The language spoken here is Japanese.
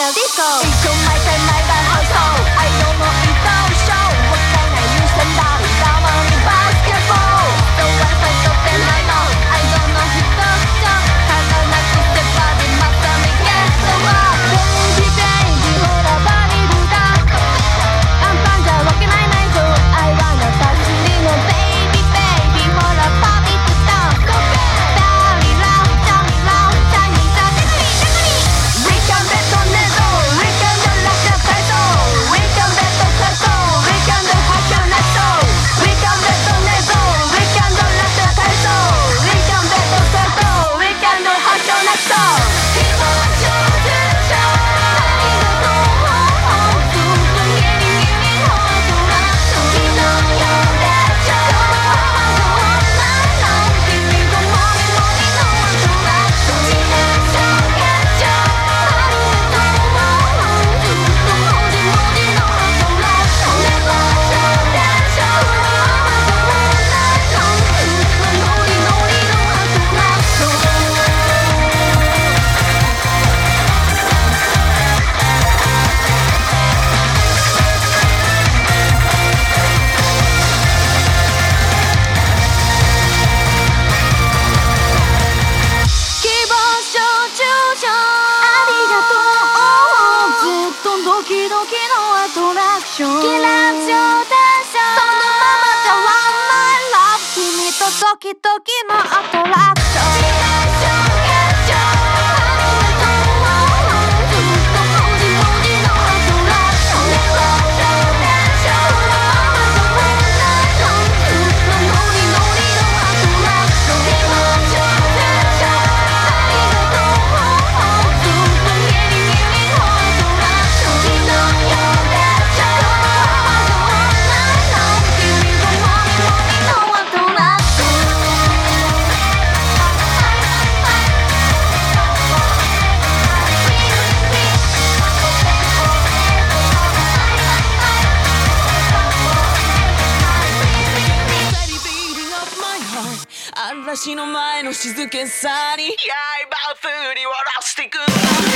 要 disco， 一种麦在麦把好手，爱有梦一到手，我在那女生大里大梦里 basketball， the wifi 都变来弄 I don't know who the show， 看到那酷的 body 马上你 get the one， baby baby ほらバディルだアンパンじゃわけないないぞ I wanna 走りの baby baby ほらパピッとダウンダリラウダリラウダリラデコリデコリ We can bet on it all We can do like the title We can bet on title We can do hack your net all We can bet on it all We can do like the title We can bet on title We can do hack your net all 気持ちをずっとありがとうずっとギリギリの後が昨日よでちょっと女の君とモリモリの後が自転車ゲッチャありがとうずっとモリモリの後が猫自転車ありがとうずっとノリノリの後が希望小駐車ありがとうずっとドキドキのアトラクションキラー上電車そのままじゃワンマイラブ君とドキドキのアトラクション自転車ゲッチャありがとうずっとモリモリのアトラクション猫上電車そのままじゃワンマイラブずっとノリノリのアトラクション気持ちを電車ありがとうずっとギリギリのアトラクション昨日よでちょっとままじゃワンマイラブ君とモリモリのアトラクション嵐の前の静けさに刃を振り下ろしてく